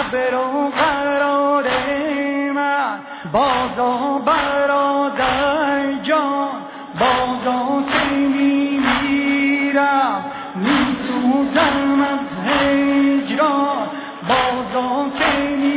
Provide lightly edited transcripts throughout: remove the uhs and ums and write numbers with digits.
صبر و قرار من، بازا برادر جان، بازا که میمیرم میسوزم از هجران، بازا که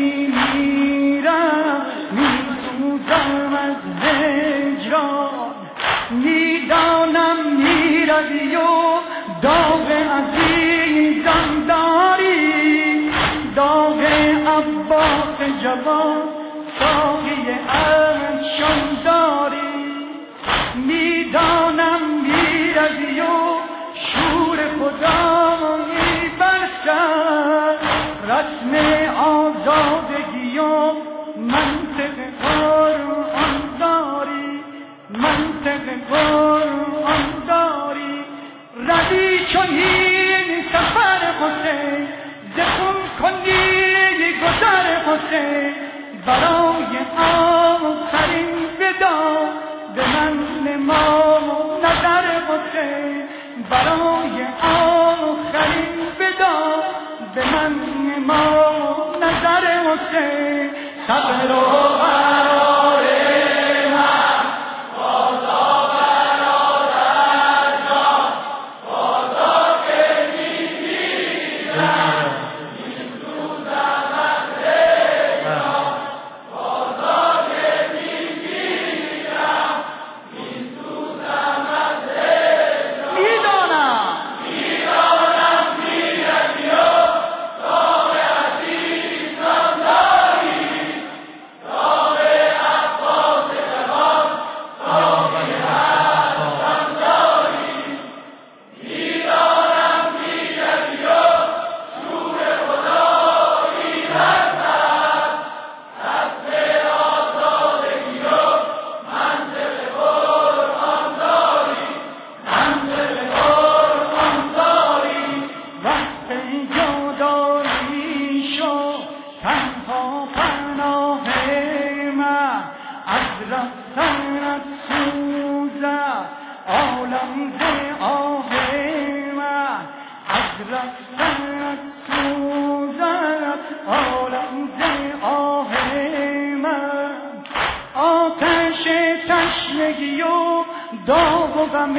میمیرم میسوزم از هجران. میدانم میروی و داغ عزیزم داری، داغ عباس جوان ساقی افشان داری. میدانم میروی و شور خدا میبرسد، رسم آزادگی و منطق قرآن داری، منطق قرآن داری. روی چنین سفر حسین، ز خون کنی گذر حسین، برای آخرین ودا به من نما نظر حسین، برای آخرین ودا به من نما نظر حسین. صبر و قرار من، بازا برادر جان، بازا که میمیرم میسوزم از هجران، بازا که میمیرم میسوزم از هجران. میدانم میروی و داغ عزیزم داری، داغ عباس جوان ساقی افشان داری. میدانم میروی و شور خدا می‌رسد، رسم آزادگی و منطق قرآن داری، منطق قرآن داری. وقت جدایی شد تنها پناه من، از رفتنت سوزد عالم ز آه من، از رفتنت سوزد عالم ز آه من. آتش تشنگی و داغ و غم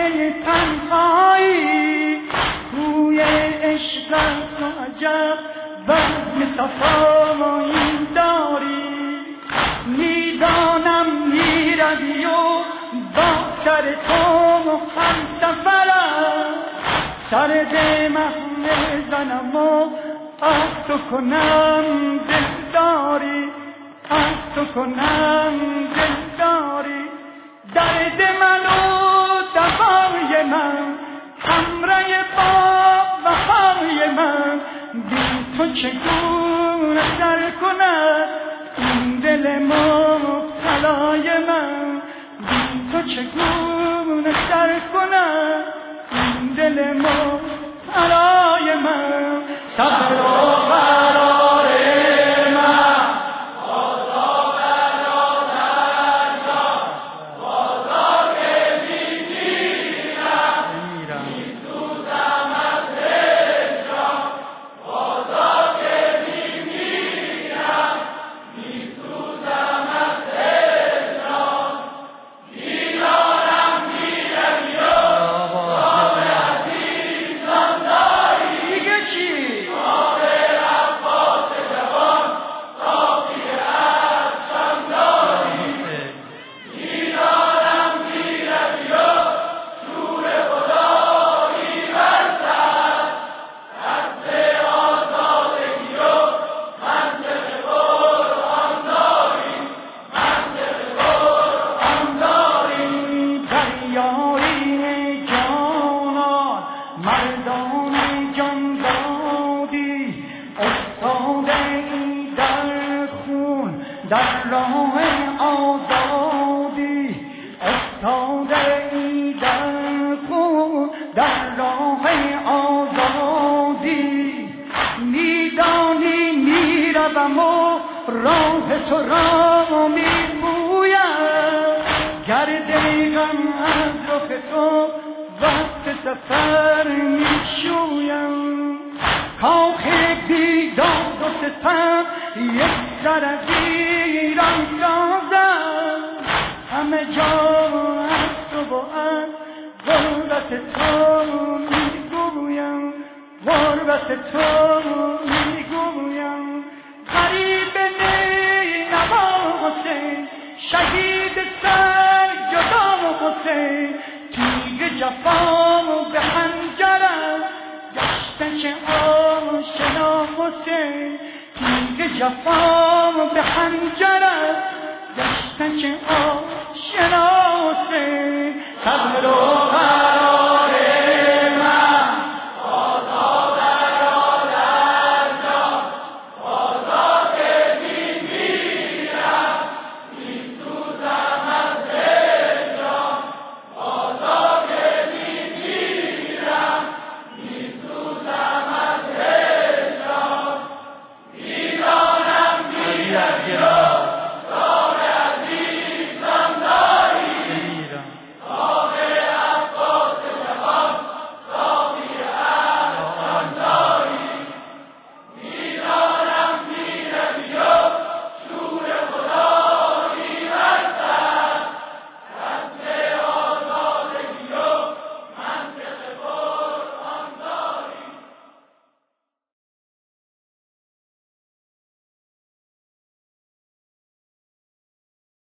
تنهایی، بوی عشق است و عجب وهم صفایی داری. میدانم میروی و با سر تو هم سفرم، سر به محمل زنم و از تو کنم دلداری، از تو کنم دلداری. درد من و دوای من، همراه با وفای من، بی تو چگونه سر کند این دل مبتلای من، بی تو چگونه سر کند این دل مبتلای من. صبر و قرار من، بازا برادر جان، بازا که میمیرم میسوزم از هجران، بازا که میمیرم میسوزم از هجران. میدانم میروی و داغ عزیزم داری، دیگه چی؟ داغ عباس جوان ساقی افشان داری. میدانم میروی و شور خدا می‌ورزد، رسم آزادگی و منطق قرآن داری، منطق قرآن داری. دریای جانان، مردان جان دادی، افتاده ای در خون در راه آزادی، افتاده ای در خون در راه آزادی. میدانی میروم و راه تو را میپویم، گرد غم از رخ تو وقت سفر میشویم. کاخ بیداد و ستم یک ذره ویران سازم همه جا از تو و از غربت تو میگویم غربت تو میگویم غریب نینوا حسین شهید سر جدا حسین تیغ جفا به حنجرم گشتن چه آشنا حسین تیغ جفا به حنجرم گشتن چه آشنا حسین صبر